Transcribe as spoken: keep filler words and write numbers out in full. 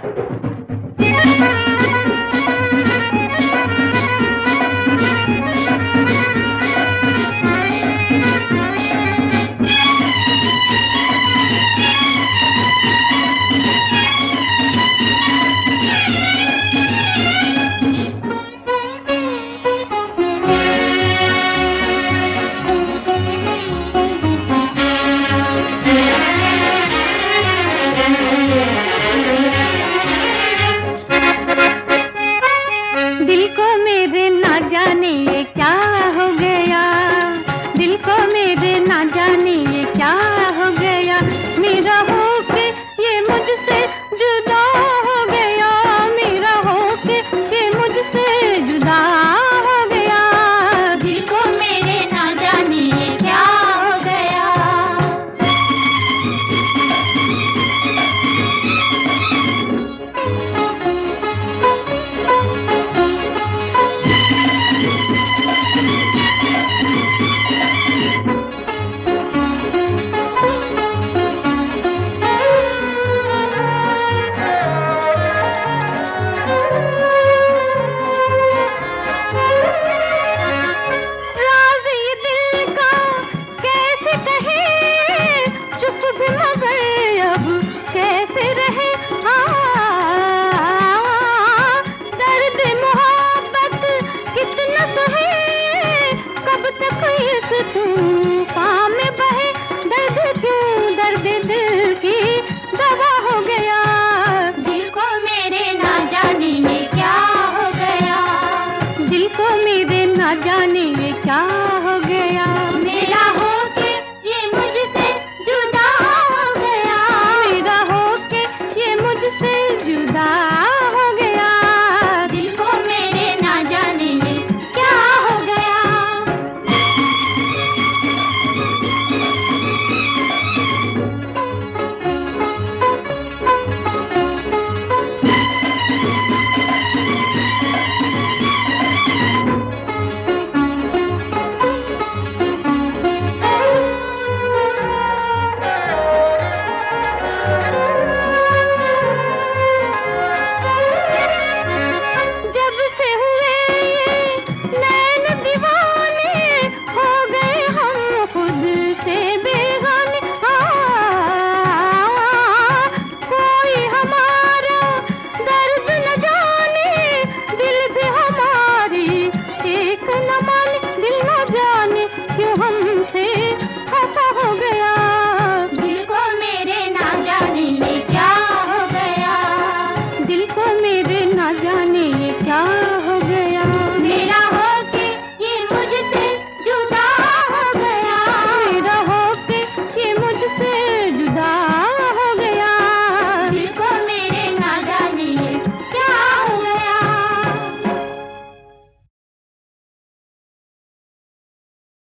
दिल को मेरे ना जाने ये क्या हो गया, दिल को मेरे ना जाने ये क्या हो गया, मेरा होके ये मुझसे जुदा हो गया, मेरा होके ये मुझसे जुदा हो गया। दिल को मेरे ना जाने ये क्या हो गया। तूफान में बहे दर्द क्यों, दर्द दिल की दवा हो गया। दिल को मेरे ना जाने ये क्या हो गया, दिल को मेरे ना जाने ये क्या हो गया, मेरा होके ये मुझसे जुदा हो गया, मेरा होके ये मुझसे जुदा